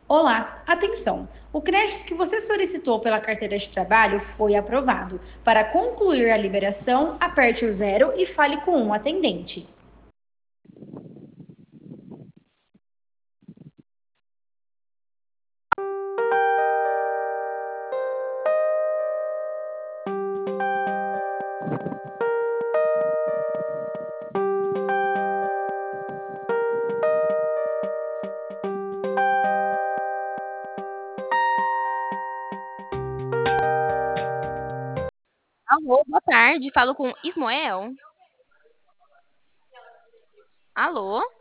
Olá, atenção! O crédito que você solicitou pela carteira de trabalho foi aprovado. Para concluir a liberação, aperte o zero e fale com um atendente. Alô, boa tarde. Falo com Ismoel. Alô?